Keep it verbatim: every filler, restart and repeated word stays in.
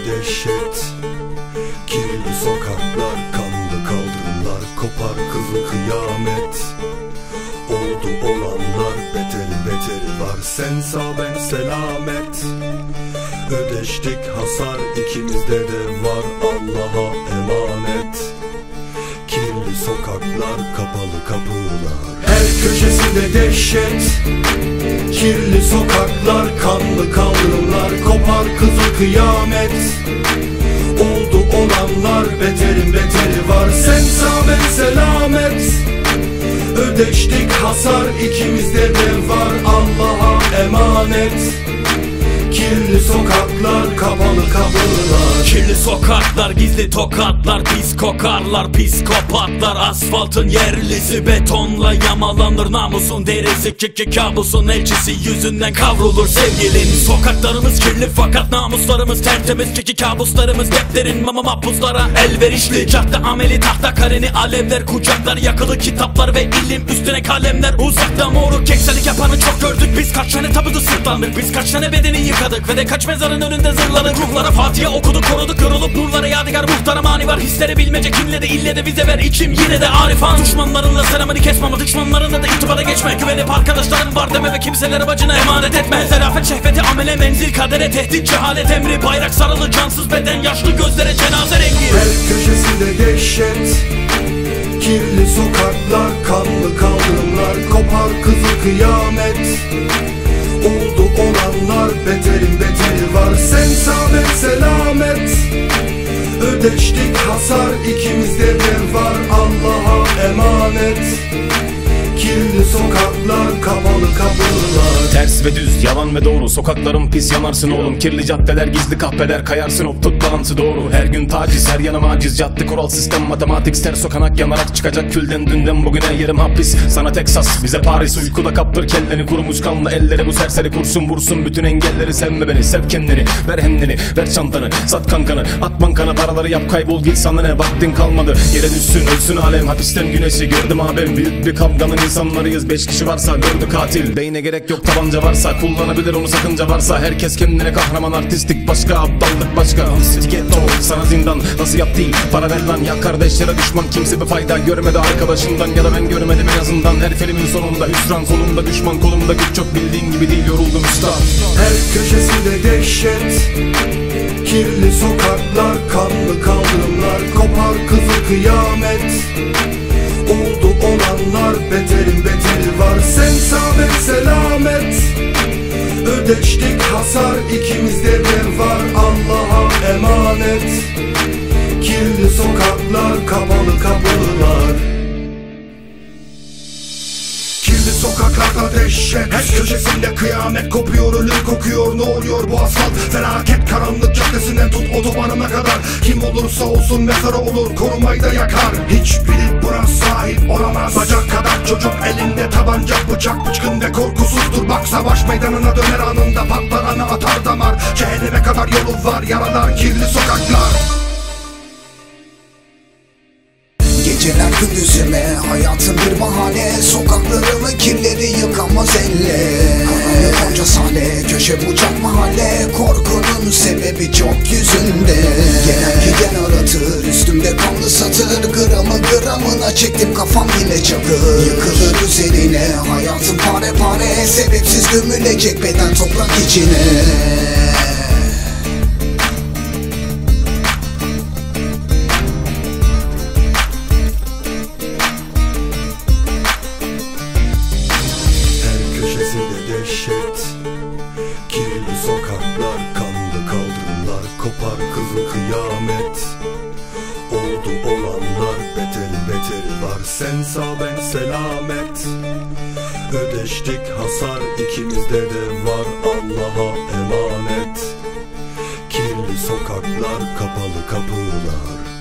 dehşet. Kirli sokaklar, kanlı kaldırımlar, kopar kızıl kıyamet. Oldu olanlar, beteri beteri var, sen sağ ben selamet. Ödeştik hasar, ikimizde de var, Allah'a emanet. Kirli sokaklar, kapalı kapılar, her köşesinde dehşet. Kirli sokaklar, kanlı kaldırımlar, kopar kızıl kıyamet. Oldu olanlar, beterin beteri var, sen sağ ben selamet. Ödeştik hasar, ikimizde de var, Allah'a emanet. Kirli sokaklar, kapalı kapılar. Kirli sokaklar, gizli tokatlar, pis kokarlar, psikopatlar. Asfaltın yerlisi betonla yamalanır, namusun derisi kiki kabusun elçisi yüzünden kavrulur sevgilin. Sokaklarımız kirli fakat namuslarımız tertemiz, kiki kabuslarımız defterin mama mahpuslara elverişli. Cadde ameli tahta kareni alevler kucaklar, yakılı kitaplar ve ilim üstüne kalemler. Uzakta moruk kekselik yapanı çok gördük, biz kaç tane tabutu sırtlandık, biz kaç tane bedeni yıkadık ve de kaç mezarın önünde zırladık. Ruhlara Fatiha okuduk, koruduk, yorulup nurlara yadigar muhtara mani var. Hisleri bilmece kimle de ille de vize ver, içim yine de arifan. Düşmanlarınla selamını kesmem, düşmanlarına da irtibata geçme. Güvenip arkadaşların var deme ve kimselere bacına emanet etme. Zerafet şehveti amele menzil kadere tehdit cehalet emri. Bayrak sarılı cansız beden yaşlı gözlere cenaze rengi. Her köşesinde dehşet. Kirli sokaklar, kanlı kaldırımlar, kopar kızıl kıyamet. Oldu olanlar, beterin beteri var, sen sağ ben selamet. Ödeştik hasar, ikimizde de var, Allah'a emanet. Kirli sokaklar, kapalı kapılar. Ters ve düz, yalan ve doğru, sokaklarım pis yanarsın oğlum. Kirli caddeler, gizli kahpeler, kayarsın hop tut balansı doğru. Her gün taciz, her yanım aciz, cadde kural sistem matematik. Ters sokanak yanarak çıkacak külden dünden bugüne yerim hapis. Sana Teksas, bize Paris, uykuda kaptır kelleni. Kurumuş kanlı elleri bu serseri kursun vursun bütün engelleri. Sevme beni, sev kendini, ver hemdini, ver çantanı, sat kankanı, at bankana paraları yap kaybol git sana ne vaktin kalmadı. Yere düşsün ölsün alem, hapisten güneşi gördüm abim. Büyük bir kavganın insanlarıyız, beş kişi varsa gördü katil. Beyne gerek yok, tabanca varsa kullanabilir onu, sakınca varsa. Herkes kendine kahraman, artistik başka, aptallık başka. Stiletto sana zindan, nasıl yap değil, para ver lan. Ya kardeşlere düşman, kimse bir fayda görmedi arkadaşından, ya da ben görmedim en azından. Her filmin sonunda hüsran, solumda düşman, kolumda güç çok, bildiğin gibi değil, yoruldum üstad. Her köşesinde dehşet. Kirli sokaklar, kanlı kaldırımlar, kopar kızıl kıyamet. Oldu olanlar, beterin beteri var, sen sağ ben selamet. Ödeştik hasar, ikimizde de var, Allah'a emanet. Kirli sokaklar, kapalı kapılar. Kirli sokaklarda dehşet. Her köşesinde kıyamet kopuyor, ölüm kokuyor, ne oluyor bu asfalt? Felaket karanlık caddesinden tut otobanına kadar. Kim olursa olsun mezara olur, korumayı da yakar. Hiçbiri buna sahip olamaz. Bacak kadar çocuk elinde tabanca, bıçak bıçkın ve korkusuzdur. Bak savaş meydanına döner anında, patlar anı atar damar. Cehenneme kadar yolu var, yaralar kirli sokaklar. Geceler gündüzüme, hayatın bir bahane. Sokaklarımı kirleri yıkamaz elle. Karanlık onca sahne, köşe bucak mahalle. Korkunun sebebi çok yüzünde. Gelen giden aratır, üstümde kanlı satır. Gramı gramına çektim, kafam yine çakır. Yıkılır üzerine, hayatım pare pare. Sebepsiz gömülecek beden toprak içine. Dehşet. Kirli sokaklar, kanlı kaldırımlar, kopar kızıl kıyamet. Oldu olanlar, beteri beteri var, sen sağ ben selamet. Ödeştik hasar, ikimizde de var, Allah'a emanet. Kirli sokaklar, kapalı kapılar.